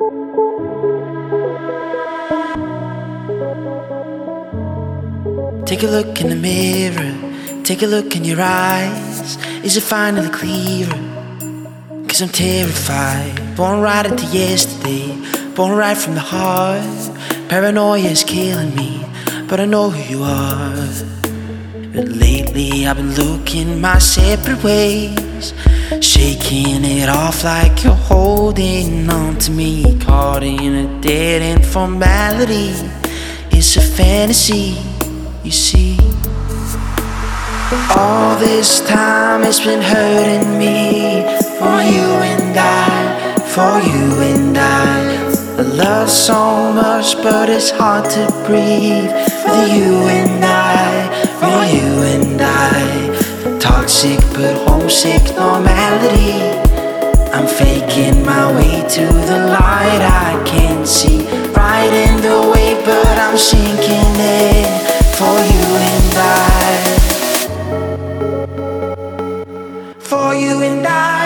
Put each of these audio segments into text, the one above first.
Take a look in the mirror, take a look in your eyes. Is it finally clearer? Cause I'm terrified, born right into yesterday, born right from the heart. Paranoia is killing me, but I know who you are. But lately I've been looking my separate ways, shaking it off like you're holding on to me, caught in a dead end formality. It's a fantasy, you see. All this time it's been hurting me, for you and I, for you and I. I love so much but it's hard to breathe, for you and I, for you and I. Toxic but homesick normality, I'm faking my way to the light. I can't see right in the way, but I'm sinking in, for you and I, for you and I.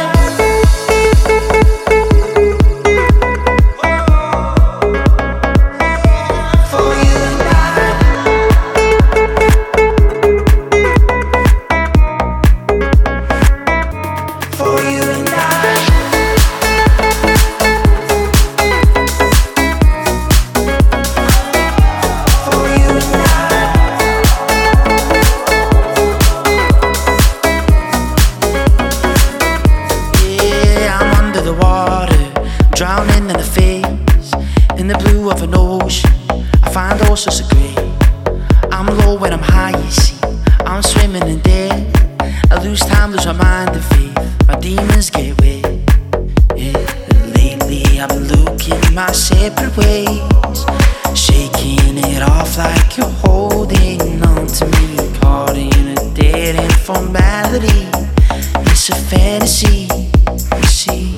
Drowning in the face, in the blue of an ocean, I find all sorts of grey. I'm low when I'm high, you see, I'm swimming in dead. I lose time, lose my mind and faith, my demons get wet. Yeah, lately I've been looking my separate ways, shaking it off like you're holding on to me, caught in a dead end formality. It's a fantasy, you see.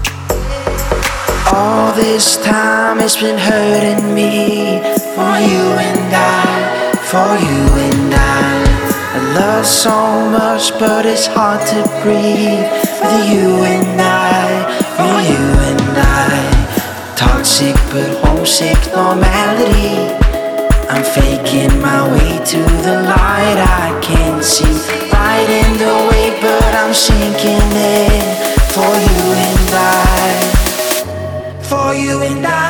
All this time it's been hurting me, for you and I, for you and I. I love so much but it's hard to breathe, for you and I, for you and I. Toxic but homesick normality, I'm faking my way to the light. I can't see right in the way, but I'm sinking in, for you and I, for you and I.